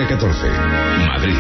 9-14. Madrid.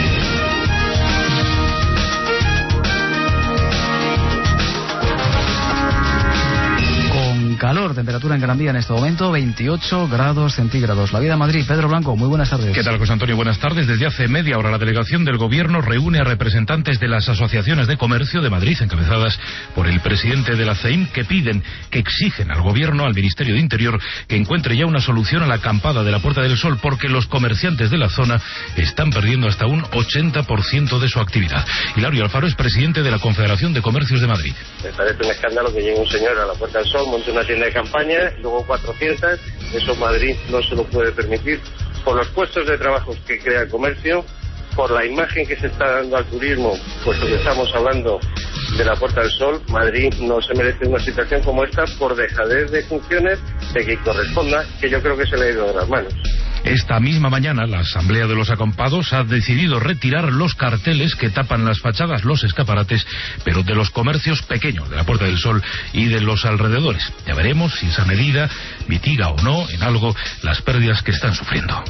Calor, temperatura en Gran Vía en este momento, 28 grados centígrados. La Vida Madrid, Pedro Blanco, muy buenas tardes. ¿Qué tal, José Antonio? Buenas tardes. Desde hace media hora la delegación del Gobierno reúne a representantes de las asociaciones de comercio de Madrid, encabezadas por el presidente de la CEIM, que exigen al Gobierno, al Ministerio de Interior, que encuentre ya una solución a la acampada de la Puerta del Sol, porque los comerciantes de la zona están perdiendo hasta un 80% de su actividad. Hilario Alfaro es presidente de la Confederación de Comercios de Madrid. Me parece un escándalo que llegue un señor a la Puerta del Sol, monte una tienda de campaña, luego 400, eso Madrid no se lo puede permitir, por los puestos de trabajo que crea el comercio, por la imagen que se está dando al turismo, puesto que estamos hablando de la Puerta del Sol. Madrid no se merece una situación como esta por dejadez de funciones de que corresponda, que yo creo que se le ha ido de las manos. Esta misma mañana la Asamblea de los Acampados ha decidido retirar los carteles que tapan las fachadas, los escaparates, pero de los comercios pequeños de la Puerta del Sol y de los alrededores. Ya veremos si esa medida mitiga o no en algo las pérdidas que están sufriendo.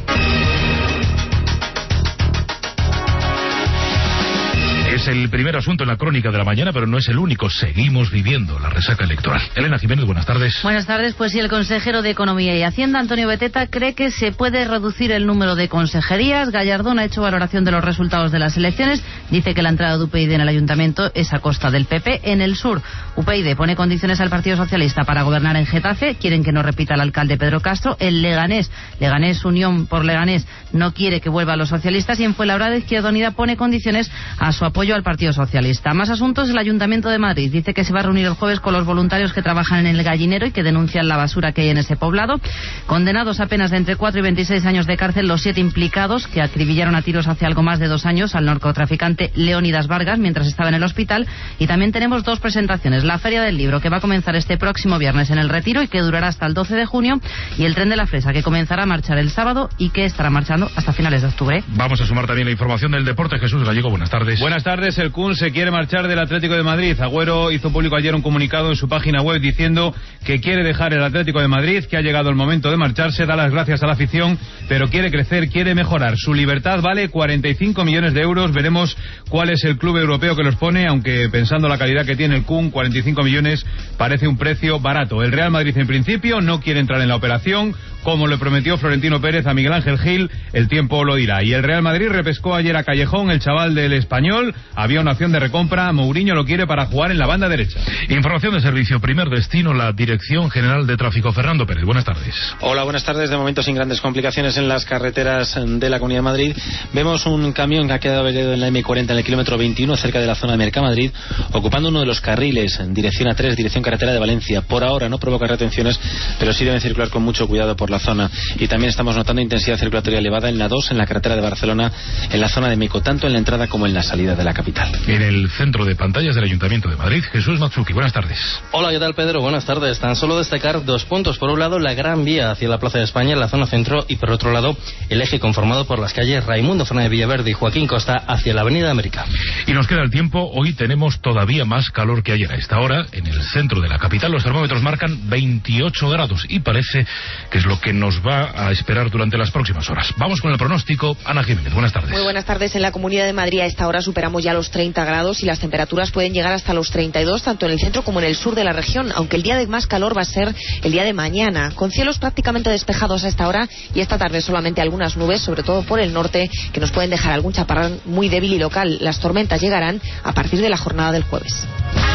Es el primer asunto en la crónica de la mañana, pero no es el único. Seguimos viviendo la resaca electoral. Elena Jiménez, buenas tardes. Buenas tardes. Pues sí, el consejero de Economía y Hacienda, Antonio Beteta, cree que se puede reducir el número de consejerías. Gallardón ha hecho valoración de los resultados de las elecciones. Dice que la entrada de UPyD en el ayuntamiento es a costa del PP. En el sur, UPyD pone condiciones al Partido Socialista para gobernar en Getafe. Quieren que no repita el alcalde Pedro Castro. En Leganés, Unión por Leganés, no quiere que vuelvan los socialistas. Y en Fuenlabrada, Izquierda Unida pone condiciones a su apoyo al Partido Socialista. Más asuntos. El Ayuntamiento de Madrid dice que se va a reunir el jueves con los voluntarios que trabajan en el gallinero y que denuncian la basura que hay en ese poblado. Condenados a penas de entre 4 y 26 años de cárcel los 7 implicados que acribillaron a tiros hace algo más de 2 años al narcotraficante Leónidas Vargas mientras estaba en el hospital. Y también tenemos 2 presentaciones. La Feria del Libro, que va a comenzar este próximo viernes en el Retiro y que durará hasta el 12 de junio. Y el Tren de la Fresa, que comenzará a marchar el sábado y que estará marchando hasta finales de octubre. Vamos a sumar también la información del deporte. Jesús Gallego, buenas tardes. Buenas tardes. El CUN se quiere marchar del Atlético de Madrid. Agüero hizo público ayer un comunicado en su página web diciendo que quiere dejar el Atlético de Madrid, que ha llegado el momento de marcharse, da las gracias a la afición, pero quiere crecer, quiere mejorar. Su libertad vale 45 millones de euros. Veremos cuál es el club europeo que los pone, aunque pensando la calidad que tiene el CUN, 45 millones parece un precio barato. El Real Madrid en principio no quiere entrar en la operación, como le prometió Florentino Pérez a Miguel Ángel Gil, el tiempo lo dirá. Y el Real Madrid repescó ayer a Callejón, el chaval del Español. Había una opción de recompra, Mourinho lo quiere para jugar en la banda derecha. Información de servicio, primer destino, la Dirección General de Tráfico. Fernando Pérez, buenas tardes. Hola, buenas tardes. De momento sin grandes complicaciones en las carreteras de la Comunidad de Madrid. Vemos un camión que ha quedado averiado en la M40 en el kilómetro 21, cerca de la zona de Mercamadrid, ocupando uno de los carriles en dirección A3, dirección carretera de Valencia. Por ahora no provoca retenciones, pero sí deben circular con mucho cuidado por la zona. Y también estamos notando intensidad circulatoria elevada en la 2, en la carretera de Barcelona, en la zona de Meco, tanto en la entrada como en la salida de la capital. En el centro de pantallas del Ayuntamiento de Madrid, Jesús Matsuki, buenas tardes. Hola, ¿qué tal, Pedro? Buenas tardes. Tan solo destacar 2 puntos. Por un lado, la Gran Vía hacia la Plaza de España, en la zona centro, y por otro lado, el eje conformado por las calles Raimundo Fernández Villaverde y Joaquín Costa hacia la Avenida América. Y nos queda el tiempo. Hoy tenemos todavía más calor que ayer. A esta hora, en el centro de la capital, los termómetros marcan 28 grados y parece que es lo que nos va a esperar durante las próximas horas. Vamos con el pronóstico. Ana Jiménez, buenas tardes. Muy buenas tardes. En la Comunidad de Madrid a esta hora superamos ya los 30 grados y las temperaturas pueden llegar hasta los 32, tanto en el centro como en el sur de la región, aunque el día de más calor va a ser el día de mañana, con cielos prácticamente despejados a esta hora y esta tarde solamente algunas nubes, sobre todo por el norte, que nos pueden dejar algún chaparrón muy débil y local. Las tormentas llegarán a partir de la jornada del jueves.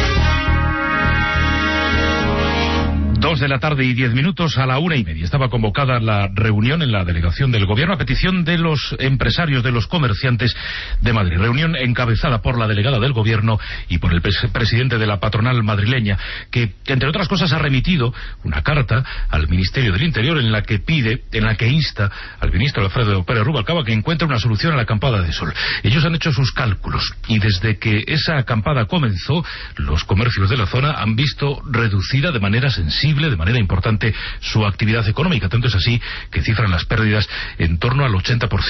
2 de la tarde y 10 minutos, a la 1:30. Estaba convocada la reunión en la delegación del Gobierno a petición de los empresarios, de los comerciantes de Madrid. Reunión encabezada por la delegada del Gobierno y por el presidente de la patronal madrileña, que entre otras cosas ha remitido una carta al Ministerio del Interior en la que insta al ministro Alfredo Pérez Rubalcaba que encuentre una solución a la acampada de sol. Ellos han hecho sus cálculos y desde que esa acampada comenzó, los comercios de la zona han visto reducida de manera sensible, de manera importante, su actividad económica. Tanto es así que cifran las pérdidas en torno al 80%.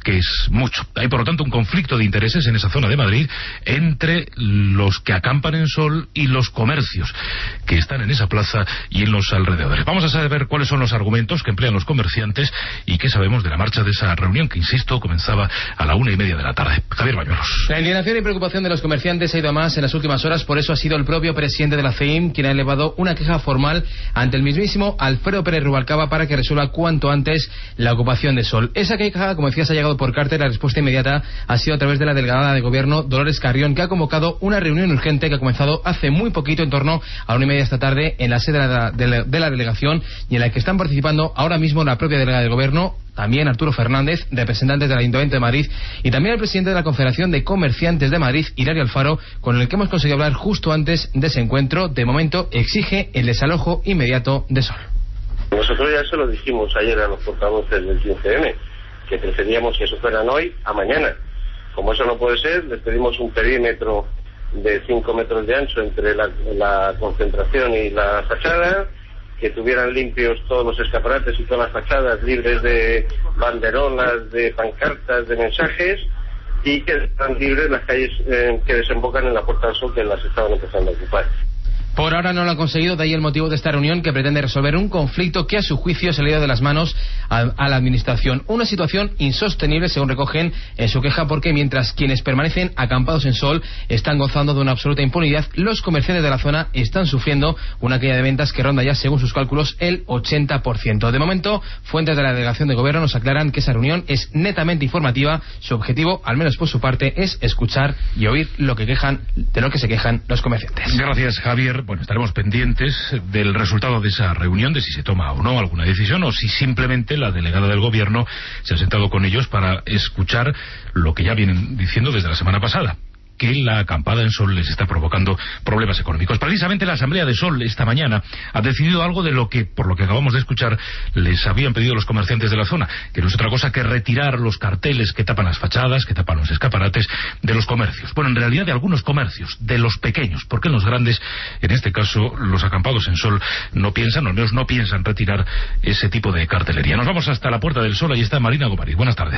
que es mucho. Hay, por lo tanto, un conflicto de intereses en esa zona de Madrid entre los que acampan en Sol y los comercios que están en esa plaza y en los alrededores. Vamos a saber cuáles son los argumentos que emplean los comerciantes y qué sabemos de la marcha de esa reunión que, insisto, comenzaba a la 1:30 de la tarde. Javier Bañuelos. La indignación y preocupación de los comerciantes ha ido a más en las últimas horas, por eso ha sido el propio presidente de la CEIM quien ha elevado una queja formal ante el mismísimo Alfredo Pérez Rubalcaba para que resuelva cuanto antes la ocupación de Sol. Esa queja, como decías, ha llegado por carta y la respuesta inmediata ha sido a través de la delegada de Gobierno, Dolores Carrión, que ha convocado una reunión urgente que ha comenzado hace muy poquito, en torno a 1:30 de esta tarde, en la sede de la delegación, y en la que están participando ahora mismo la propia delegada de Gobierno, también Arturo Fernández, representantes del Ayuntamiento de Madrid, y también el presidente de la Confederación de Comerciantes de Madrid, Hilario Alfaro, con el que hemos conseguido hablar justo antes de ese encuentro. De momento exige el desalojo inmediato de Sol. Nosotros ya se lo dijimos ayer a los portavoces del 15M, que preferíamos que eso fueran hoy a mañana. Como eso no puede ser, les pedimos un perímetro de 5 metros de ancho entre la concentración y la fachada, que tuvieran limpios todos los escaparates y todas las fachadas, libres de banderolas, de pancartas, de mensajes, y que están libres las calles que desembocan en la Puerta del Sol, que las estaban empezando a ocupar. Por ahora no lo han conseguido, de ahí el motivo de esta reunión, que pretende resolver un conflicto que a su juicio se le ha ido de las manos a la administración. Una situación insostenible, según recogen en su queja, porque mientras quienes permanecen acampados en Sol están gozando de una absoluta impunidad, los comerciantes de la zona están sufriendo una caída de ventas que ronda ya, según sus cálculos, el 80%. De momento, fuentes de la delegación de Gobierno nos aclaran que esa reunión es netamente informativa. Su objetivo, al menos por su parte, es escuchar y oír de lo que se quejan los comerciantes. Gracias, Javier. Bueno, estaremos pendientes del resultado de esa reunión, de si se toma o no alguna decisión, o si simplemente la delegada del Gobierno se ha sentado con ellos para escuchar lo que ya vienen diciendo desde la semana pasada, que la acampada en Sol les está provocando problemas económicos. Precisamente la Asamblea de Sol esta mañana ha decidido algo de lo que, por lo que acabamos de escuchar, les habían pedido los comerciantes de la zona, que no es otra cosa que retirar los carteles que tapan las fachadas, que tapan los escaparates de los comercios. Bueno, en realidad de algunos comercios, de los pequeños, porque en los grandes, en este caso, los acampados en Sol no piensan, o no piensan retirar ese tipo de cartelería. Nos vamos hasta la Puerta del Sol, ahí está Marina Gomariz. Buenas tardes.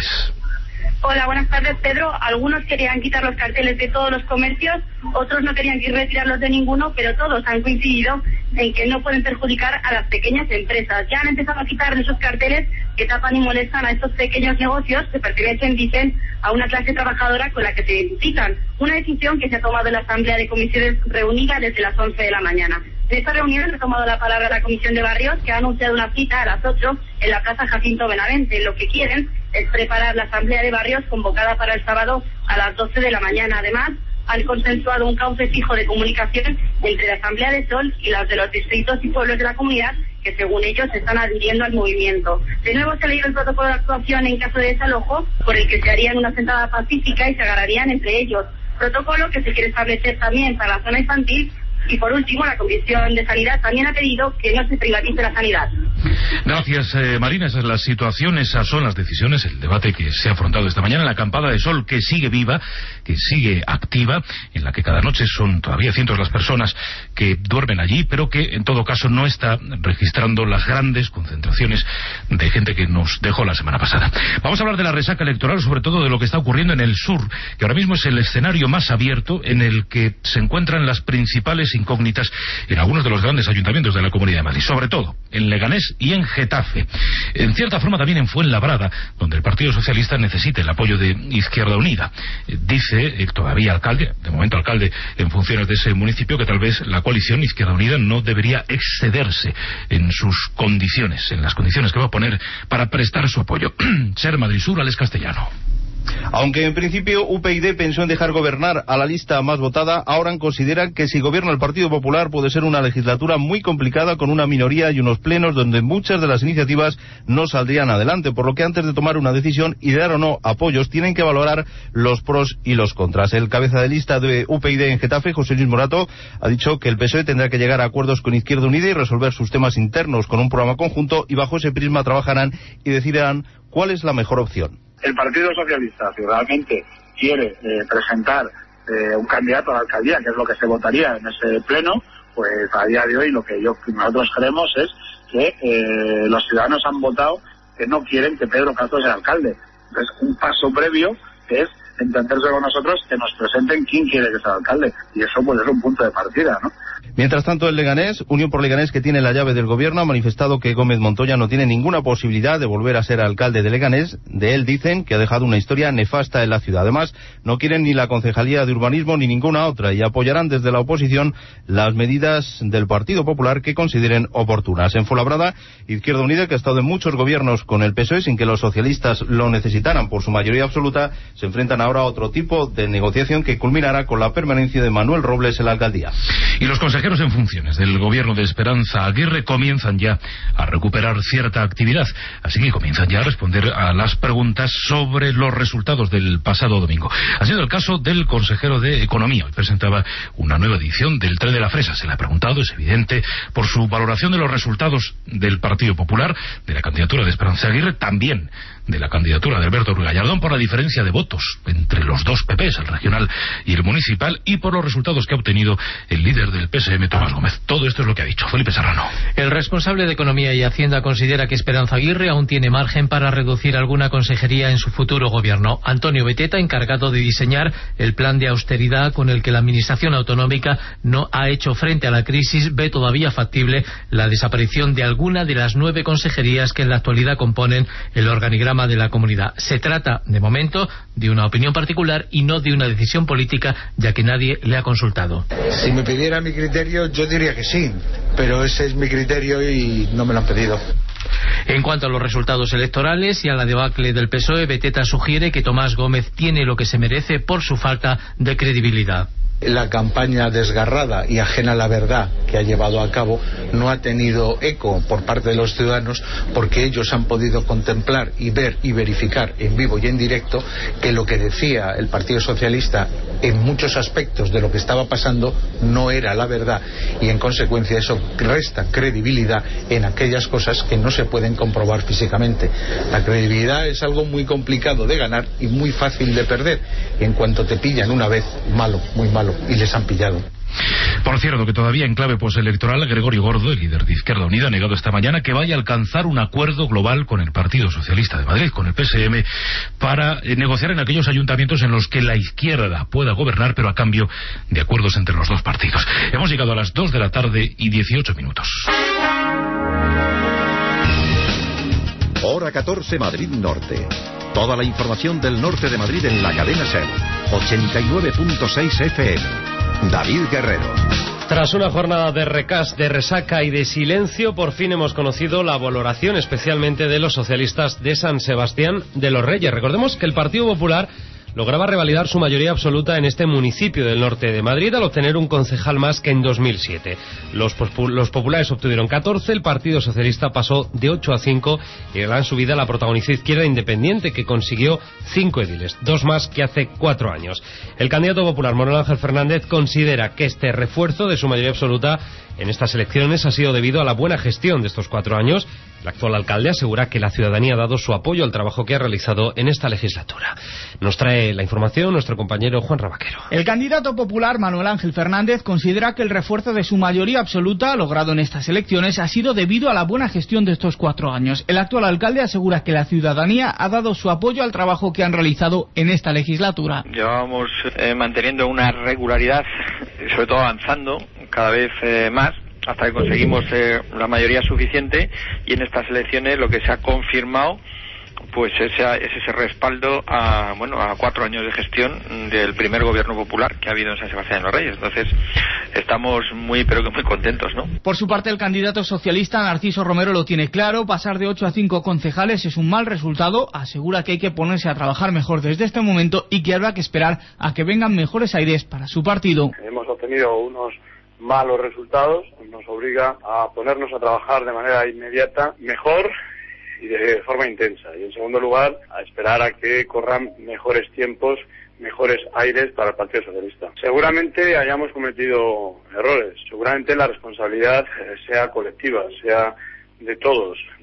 Hola, buenas tardes, Pedro. Algunos querían quitar los carteles de todos los comercios, otros no querían retirarlos de ninguno, pero todos han coincidido en que no pueden perjudicar a las pequeñas empresas. Ya han empezado a quitar esos carteles que tapan y molestan a estos pequeños negocios que pertenecen, dicen, a una clase trabajadora con la que se identifican. Una decisión que se ha tomado en la Asamblea de Comisiones reunida desde las 11 de la mañana. En esta reunión ha tomado la palabra la Comisión de Barrios, que ha anunciado una cita a las 8 en la Plaza Jacinto Benavente. Lo que quieren es preparar la Asamblea de Barrios convocada para el sábado a las 12 de la mañana. Además, han consensuado un cauce fijo de comunicación entre la Asamblea de Sol y las de los distritos y pueblos de la comunidad, que según ellos se están adhiriendo al movimiento. De nuevo se ha leído el protocolo de actuación en caso de desalojo, por el que se harían una sentada pacífica y se agarrarían entre ellos. Protocolo que se quiere establecer también para la zona infantil. Y por último, la Comisión de Sanidad también ha pedido que no se privatice la sanidad. Gracias, Marina. Esa es la situación, esas son las decisiones, el debate que se ha afrontado esta mañana en la acampada de Sol, que sigue viva, que sigue activa, en la que cada noche son todavía cientos las personas que duermen allí, pero que en todo caso no está registrando las grandes concentraciones de gente que nos dejó la semana pasada. Vamos a hablar de la resaca electoral, sobre todo de lo que está ocurriendo en el sur, que ahora mismo es el escenario más abierto en el que se encuentran las principales incógnitas en algunos de los grandes ayuntamientos de la Comunidad de Madrid, sobre todo en Leganés y en Getafe. En cierta forma también en Fuenlabrada, donde el Partido Socialista necesita el apoyo de Izquierda Unida. Dice el todavía alcalde, de momento alcalde en funciones de ese municipio, que tal vez la coalición Izquierda Unida no debería excederse en sus condiciones, en las condiciones que va a poner para prestar su apoyo. Ser Madrid Sur, Alex Castellano. Aunque en principio UPyD pensó en dejar gobernar a la lista más votada, ahora consideran que si gobierna el Partido Popular puede ser una legislatura muy complicada, con una minoría y unos plenos donde muchas de las iniciativas no saldrían adelante, por lo que antes de tomar una decisión y dar o no apoyos tienen que valorar los pros y los contras. El cabeza de lista de UPyD en Getafe, José Luis Morato, ha dicho que el PSOE tendrá que llegar a acuerdos con Izquierda Unida y resolver sus temas internos con un programa conjunto, y bajo ese prisma trabajarán y decidirán cuál es la mejor opción. El Partido Socialista, si realmente quiere presentar un candidato a la alcaldía, que es lo que se votaría en ese pleno, pues a día de hoy lo que nosotros queremos es que los ciudadanos han votado que no quieren que Pedro Castro sea alcalde. Entonces, un paso previo es entenderse con nosotros que nos presenten quién quiere que sea alcalde, y eso pues es un punto de partida, ¿no? Mientras tanto, el Leganés, Unión por Leganés, que tiene la llave del gobierno, ha manifestado que Gómez Montoya no tiene ninguna posibilidad de volver a ser alcalde de Leganés. De él dicen que ha dejado una historia nefasta en la ciudad. Además, no quieren ni la Concejalía de Urbanismo ni ninguna otra y apoyarán desde la oposición las medidas del Partido Popular que consideren oportunas. En Fuenlabrada, Izquierda Unida, que ha estado en muchos gobiernos con el PSOE sin que los socialistas lo necesitaran por su mayoría absoluta, se enfrentan ahora a otro tipo de negociación que culminará con la permanencia de Manuel Robles en la alcaldía. Y los consejeros en funciones del gobierno de Esperanza Aguirre comienzan ya a recuperar cierta actividad, así que comienzan ya a responder a las preguntas sobre los resultados del pasado domingo. Ha sido el caso del consejero de Economía. Hoy presentaba una nueva edición del Tren de la Fresa. Se le ha preguntado, es evidente, por su valoración de los resultados del Partido Popular, de la candidatura de Esperanza Aguirre, también de la candidatura de Alberto Ruiz Gallardón, por la diferencia de votos entre los dos PPs, el regional y el municipal, y por los resultados que ha obtenido el líder del PSM, Tomás Gómez. Todo esto es lo que ha dicho Felipe Serrano. El responsable de Economía y Hacienda considera que Esperanza Aguirre aún tiene margen para reducir alguna consejería en su futuro gobierno. Antonio Beteta, encargado de diseñar el plan de austeridad con el que la administración autonómica no ha hecho frente a la crisis, ve todavía factible la desaparición de alguna de las 9 consejerías que en la actualidad componen el organigrama de la comunidad. Se trata, de momento, de una opinión particular y no de una decisión política, ya que nadie le ha consultado. Si me pidiera mi criterio, yo diría que sí, pero ese es mi criterio y no me lo han pedido. En cuanto a los resultados electorales y a la debacle del PSOE, Beteta sugiere que Tomás Gómez tiene lo que se merece por su falta de credibilidad. La campaña desgarrada y ajena a la verdad que ha llevado a cabo no ha tenido eco por parte de los ciudadanos, porque ellos han podido contemplar y ver y verificar en vivo y en directo que lo que decía el Partido Socialista en muchos aspectos de lo que estaba pasando no era la verdad, y en consecuencia eso resta credibilidad en aquellas cosas que no se pueden comprobar físicamente. La credibilidad es algo muy complicado de ganar y muy fácil de perder, y en cuanto te pillan una vez, malo, muy malo, y les han pillado. Por cierto, que todavía en clave postelectoral, Gregorio Gordo, el líder de Izquierda Unida, ha negado esta mañana que vaya a alcanzar un acuerdo global con el Partido Socialista de Madrid, con el PSM, para negociar en aquellos ayuntamientos en los que la izquierda pueda gobernar, pero a cambio de acuerdos entre los dos partidos. Hemos llegado a las 2 de la tarde y 18 minutos. Hora 14, Madrid Norte. Toda la información del norte de Madrid en la cadena SER. 89.6 FM. David Guerrero. Tras una jornada de resaca y de silencio, por fin hemos conocido la valoración, especialmente de los socialistas de San Sebastián de los Reyes. Recordemos que el Partido Popular lograba revalidar su mayoría absoluta en este municipio del norte de Madrid al obtener un concejal más que en 2007. Los populares obtuvieron 14, el Partido Socialista pasó de 8 a 5 y la gran subida la protagonizó Izquierda Independiente, que consiguió 5 ediles, 2 más que hace 4 años. El candidato popular Manuel Ángel Fernández considera que este refuerzo de su mayoría absoluta en estas elecciones ha sido debido a la buena gestión de estos 4 años. El actual alcalde asegura que la ciudadanía ha dado su apoyo al trabajo que ha realizado en esta legislatura. Nos trae la información nuestro compañero Juan Rabaquero. El candidato popular Manuel Ángel Fernández considera que el refuerzo de su mayoría absoluta logrado en estas elecciones ha sido debido a la buena gestión de estos 4 años. El actual alcalde asegura que la ciudadanía ha dado su apoyo al trabajo que han realizado en esta legislatura. Llevamos manteniendo una regularidad, sobre todo avanzando cada vez más, hasta que conseguimos la mayoría suficiente, y en estas elecciones lo que se ha confirmado pues es ese respaldo a 4 años de gestión del primer gobierno popular que ha habido en San Sebastián de los Reyes. Entonces estamos muy contentos, ¿no? Por su parte, el candidato socialista Narciso Romero lo tiene claro: pasar de 8 a 5 concejales es un mal resultado. Asegura que hay que ponerse a trabajar mejor desde este momento y que habrá que esperar a que vengan mejores aires para su partido. Hemos obtenido unos malos resultados, nos obliga a ponernos a trabajar de manera inmediata, mejor y de forma intensa. Y en segundo lugar, a esperar a que corran mejores tiempos, mejores aires para el Partido Socialista. Seguramente hayamos cometido errores, seguramente la responsabilidad sea colectiva, sea de todos,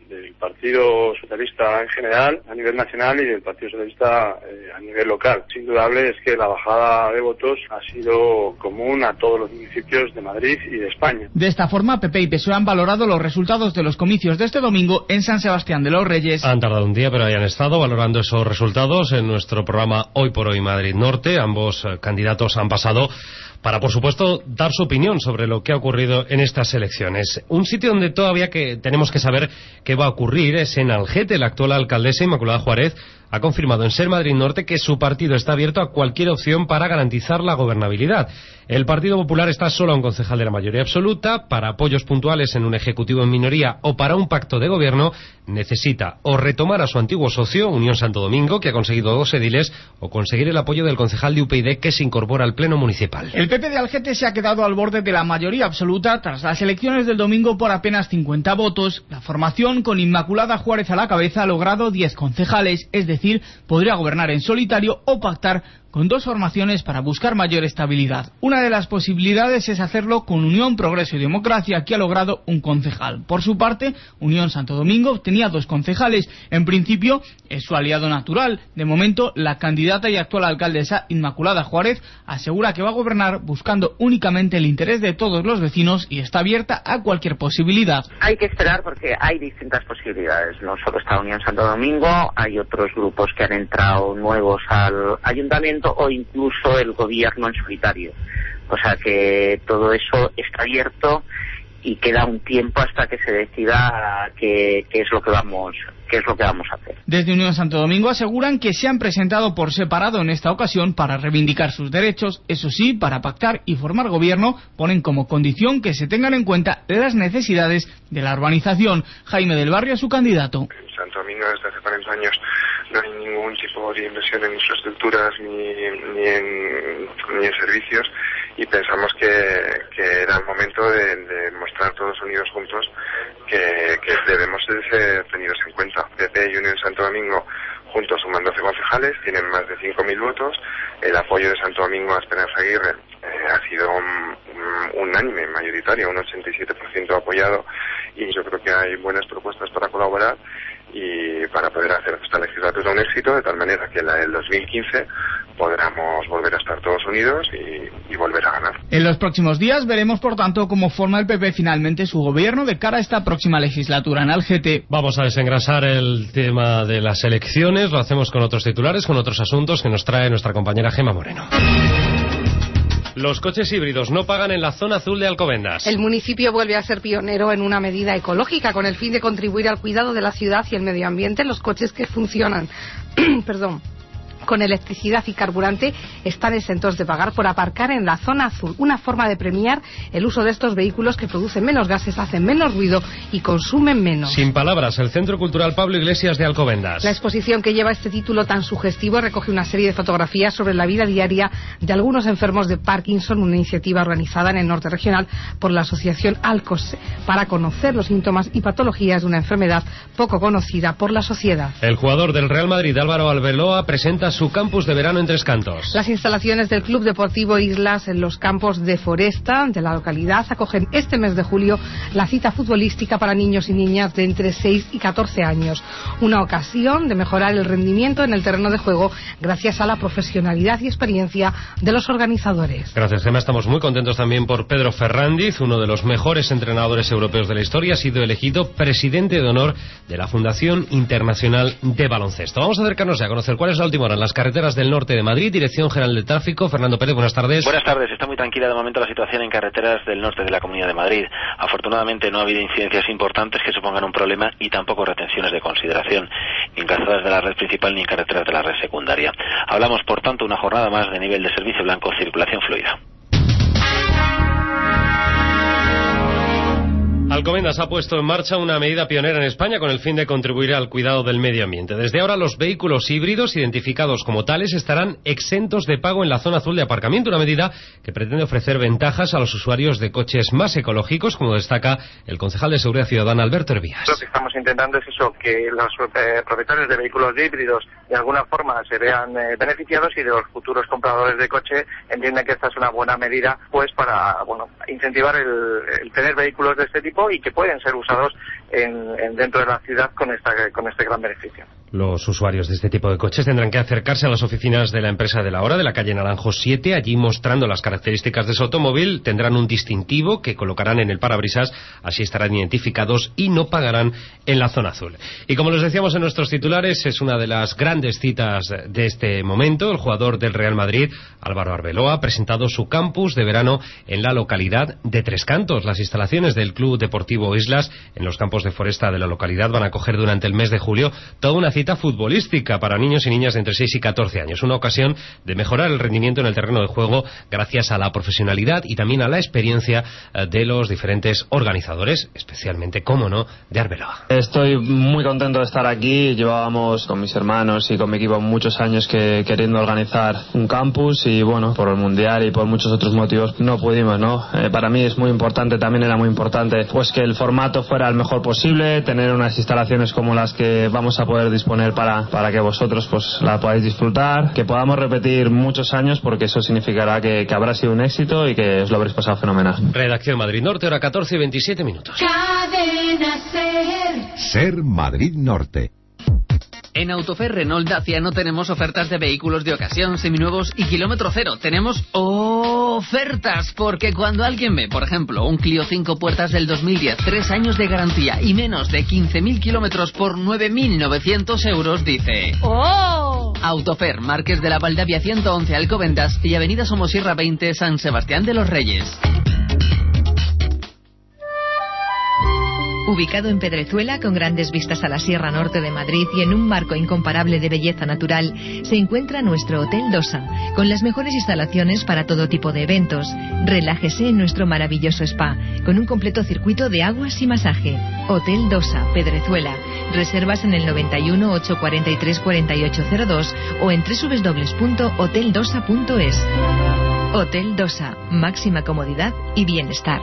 del Partido Socialista en general, a nivel nacional, y del Partido Socialista a nivel local. Es indudable es que la bajada de votos ha sido común a todos los municipios de Madrid y de España. De esta forma, PP y PSOE han valorado los resultados de los comicios de este domingo en San Sebastián de los Reyes. Han tardado un día, pero hayan estado valorando esos resultados en nuestro programa Hoy por Hoy Madrid Norte. Ambos candidatos han pasado para, por supuesto, dar su opinión sobre lo que ha ocurrido en estas elecciones. Un sitio donde todavía tenemos que saber qué va a ocurrir es en Algete. La actual alcaldesa Inmaculada Juárez ha confirmado en Ser Madrid Norte que su partido está abierto a cualquier opción para garantizar la gobernabilidad. El Partido Popular está solo a un concejal de la mayoría absoluta. Para apoyos puntuales en un ejecutivo en minoría o para un pacto de gobierno necesita o retomar a su antiguo socio, Unión Santo Domingo, que ha conseguido 2 ediles, o conseguir el apoyo del concejal de UPyD que se incorpora al pleno municipal. El PP de Algete se ha quedado al borde de la mayoría absoluta tras las elecciones del domingo por apenas 50 votos. La formación, con Inmaculada Juárez a la cabeza, ha logrado 10 concejales, es decir, podría gobernar en solitario o pactar con 2 formaciones para buscar mayor estabilidad. Una de las posibilidades es hacerlo con Unión, Progreso y Democracia, que ha logrado un concejal. Por su parte, Unión Santo Domingo tenía 2 concejales. En principio, es su aliado natural. De momento, la candidata y actual alcaldesa Inmaculada Juárez asegura que va a gobernar buscando únicamente el interés de todos los vecinos y está abierta a cualquier posibilidad. Hay que esperar porque hay distintas posibilidades. No solo está Unión Santo Domingo, hay otros grupos que han entrado nuevos al ayuntamiento o incluso el gobierno en solitario. O sea que todo eso está abierto y queda un tiempo hasta que se decida qué es lo que vamos a hacer. Desde Unión Santo Domingo aseguran que se han presentado por separado en esta ocasión para reivindicar sus derechos. Eso sí, para pactar y formar gobierno ponen como condición que se tengan en cuenta las necesidades de la urbanización. Jaime del Barrio, su candidato. En Santo Domingo desde hace 40 años no hay ningún tipo de inversión en infraestructuras ni en servicios, y pensamos que era el momento de mostrar todos unidos juntos que debemos de ser tenidos en cuenta. PP y Unión Santo Domingo juntos suman 12 concejales, tienen más de 5.000 votos. El apoyo de Santo Domingo a Esperanza Aguirre ha sido unánime, mayoritario, un 87% apoyado, y yo creo que hay buenas propuestas para colaborar y para poder hacer esta legislatura un éxito, de tal manera que en la del 2015 podamos volver a estar todos unidos y volver a ganar. En los próximos días veremos, por tanto, cómo forma el PP finalmente su gobierno de cara a esta próxima legislatura en Algete. Vamos a desengrasar el tema de las elecciones, lo hacemos con otros titulares, con otros asuntos que nos trae nuestra compañera Gemma Moreno. Los coches híbridos no pagan en la zona azul de Alcobendas. El municipio vuelve a ser pionero en una medida ecológica con el fin de contribuir al cuidado de la ciudad y el medio ambiente. Los coches que funcionan con electricidad y carburante están exentos de pagar por aparcar en la zona azul, una forma de premiar el uso de estos vehículos que producen menos gases, hacen menos ruido y consumen menos. Sin palabras, el Centro Cultural Pablo Iglesias de Alcobendas. La exposición, que lleva este título tan sugestivo, recoge una serie de fotografías sobre la vida diaria de algunos enfermos de Parkinson, una iniciativa organizada en el norte regional por la asociación Alcose para conocer los síntomas y patologías de una enfermedad poco conocida por la sociedad. El jugador del Real Madrid, Álvaro Arbeloa, presenta su campus de verano en Tres Cantos. Las instalaciones del Club Deportivo Islas en los campos de Foresta de la localidad acogen este mes de julio la cita futbolística para niños y niñas de entre 6 y 14 años. Una ocasión de mejorar el rendimiento en el terreno de juego gracias a la profesionalidad y experiencia de los organizadores. Gracias, Gemma. Estamos muy contentos también por Pedro Ferrandiz, uno de los mejores entrenadores europeos de la historia. Ha sido elegido presidente de honor de la Fundación Internacional de Baloncesto. Vamos a acercarnos a conocer cuál es la última hora en las carreteras del norte de Madrid. Dirección General de Tráfico, Fernando Pérez, buenas tardes. Buenas tardes. Está muy tranquila de momento la situación en carreteras del norte de la Comunidad de Madrid. Afortunadamente no ha habido incidencias importantes que supongan un problema y tampoco retenciones de consideración, ni en calzadas de la red principal ni en carreteras de la red secundaria. Hablamos, por tanto, una jornada más de nivel de servicio blanco, circulación fluida. Alcobendas ha puesto en marcha una medida pionera en España con el fin de contribuir al cuidado del medio ambiente. Desde ahora los vehículos híbridos identificados como tales estarán exentos de pago en la zona azul de aparcamiento, una medida que pretende ofrecer ventajas a los usuarios de coches más ecológicos, como destaca el concejal de Seguridad Ciudadana, Alberto Hervías. Lo que estamos intentando es eso, que los propietarios de vehículos híbridos de alguna forma se vean beneficiados, y de los futuros compradores de coche entienden que esta es una buena medida pues para incentivar el tener vehículos de este tipo y que pueden ser usados dentro de la ciudad con este gran beneficio. Los usuarios de este tipo de coches tendrán que acercarse a las oficinas de la empresa de la hora de la calle Naranjo 7, allí mostrando las características de su automóvil, tendrán un distintivo que colocarán en el parabrisas, así estarán identificados y no pagarán en la zona azul. Y como les decíamos en nuestros titulares, es una de las grandes citas de este momento. El jugador del Real Madrid, Álvaro Arbeloa, ha presentado su campus de verano en la localidad de Tres Cantos. Las instalaciones del Club Deportivo Islas en los campos de Foresta de la localidad van a acoger durante el mes de julio toda una cita futbolística para niños y niñas de entre 6 y 14 años. Una ocasión de mejorar el rendimiento en el terreno de juego gracias a la profesionalidad y también a la experiencia de los diferentes organizadores, especialmente, cómo no, de Arbeloa. Estoy muy contento de estar aquí. Llevábamos con mis hermanos y con mi equipo muchos años queriendo organizar un campus y bueno, por el Mundial y por muchos otros motivos no pudimos, ¿no? Para mí es muy importante, también era muy importante pues que el formato fuera el mejor posible, tener unas instalaciones como las que vamos a poder disponer para que vosotros pues la podáis disfrutar, que podamos repetir muchos años, porque eso significará que habrá sido un éxito y que os lo habréis pasado fenomenal. Redacción Madrid Norte, hora 14 y 27 minutos. Cadena Ser. Ser Madrid Norte. En Autofer Renault Dacia no tenemos ofertas de vehículos de ocasión, seminuevos y kilómetro cero. Tenemos ofertas, porque cuando alguien ve, por ejemplo, un Clio 5 puertas del 2010, 3 años de garantía y menos de 15.000 kilómetros por 9.900 euros, dice ¡oh! Autofer, Marqués de la Valdavia 111 Alcobendas y Avenida Somosierra 20 San Sebastián de los Reyes. Ubicado en Pedrezuela, con grandes vistas a la Sierra Norte de Madrid y en un marco incomparable de belleza natural, se encuentra nuestro Hotel Dosa, con las mejores instalaciones para todo tipo de eventos. Relájese en nuestro maravilloso spa, con un completo circuito de aguas y masaje. Hotel Dosa, Pedrezuela. Reservas en el 91 843 4802 o en www.hoteldosa.es. Hotel Dosa, máxima comodidad y bienestar.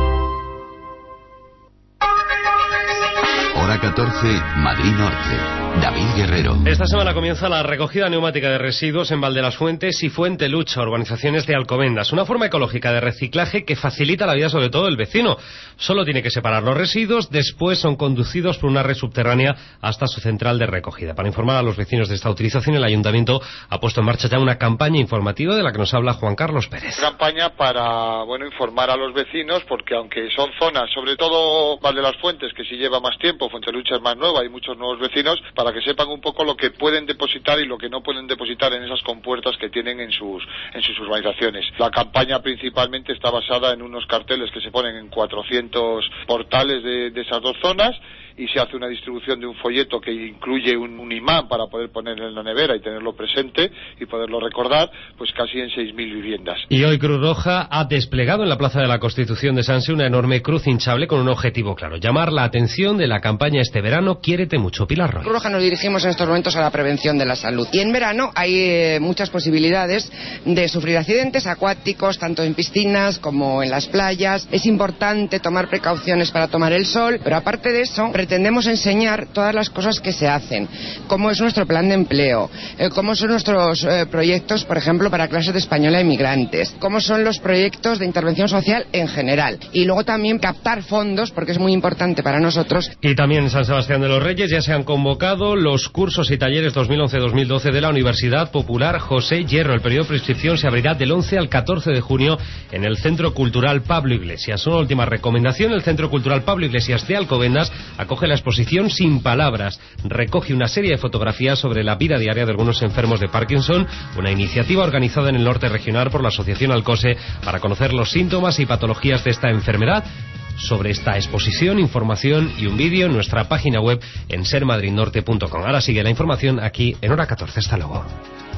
Hora 14, Madrid Norte. David Guerrero. Esta semana comienza la recogida neumática de residuos en Valdelasfuentes y Fuente Lucha, urbanizaciones de Alcobendas. Una forma ecológica de reciclaje que facilita la vida sobre todo del vecino. Solo tiene que separar los residuos, después son conducidos por una red subterránea hasta su central de recogida. Para informar a los vecinos de esta utilización, el Ayuntamiento ha puesto en marcha ya una campaña informativa de la que nos habla Juan Carlos Pérez. Campaña para, informar a los vecinos, porque aunque son zonas, sobre todo Valdelasfuentes, que sí lleva más tiempo, Fuente Lucha es más nueva, hay muchos nuevos vecinos, para que sepan un poco lo que pueden depositar y lo que no pueden depositar en esas compuertas que tienen en sus urbanizaciones. La campaña principalmente está basada en unos carteles que se ponen en 400 portales de esas dos zonas, y se hace una distribución de un folleto que incluye un imán para poder ponerlo en la nevera y tenerlo presente y poderlo recordar, pues casi en 6.000 viviendas. Y hoy Cruz Roja ha desplegado en la Plaza de la Constitución de Sanse una enorme cruz hinchable con un objetivo claro: llamar la atención de la campaña este verano Quiérete Mucho. Pilar Roy. Cruz Roja nos dirigimos en estos momentos a la prevención de la salud, y en verano hay muchas posibilidades de sufrir accidentes acuáticos, tanto en piscinas como en las playas. Es importante tomar precauciones para tomar el sol, pero aparte de eso pretendemos enseñar todas las cosas que se hacen, cómo es nuestro plan de empleo, cómo son nuestros proyectos, por ejemplo, para clases de español a inmigrantes, cómo son los proyectos de intervención social en general, y luego también captar fondos, porque es muy importante para nosotros. Y también en San Sebastián de los Reyes ya se han convocado los cursos y talleres 2011-2012 de la Universidad Popular José Hierro. El periodo de prescripción se abrirá del 11 al 14 de junio en el Centro Cultural Pablo Iglesias. Una última recomendación: el Centro Cultural Pablo Iglesias de Alcobendas acoge la exposición Sin Palabras. Recoge una serie de fotografías sobre la vida diaria de algunos enfermos de Parkinson, una iniciativa organizada en el norte regional por la Asociación Alcose para conocer los síntomas y patologías de esta enfermedad. Sobre esta exposición, información y un vídeo en nuestra página web en sermadridnorte.com. Ahora sigue la información aquí en Hora 14. Hasta luego.